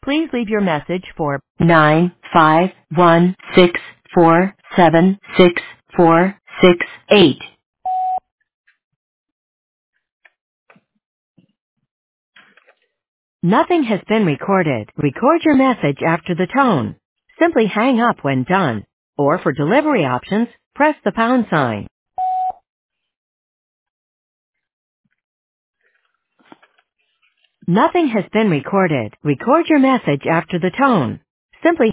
Please leave your message for 95164764668. Nothing has been recorded. Record your message after the tone. Simply hang up when done. Or for delivery options, press the pound sign. Nothing has been recorded. Record your message after the tone. Simply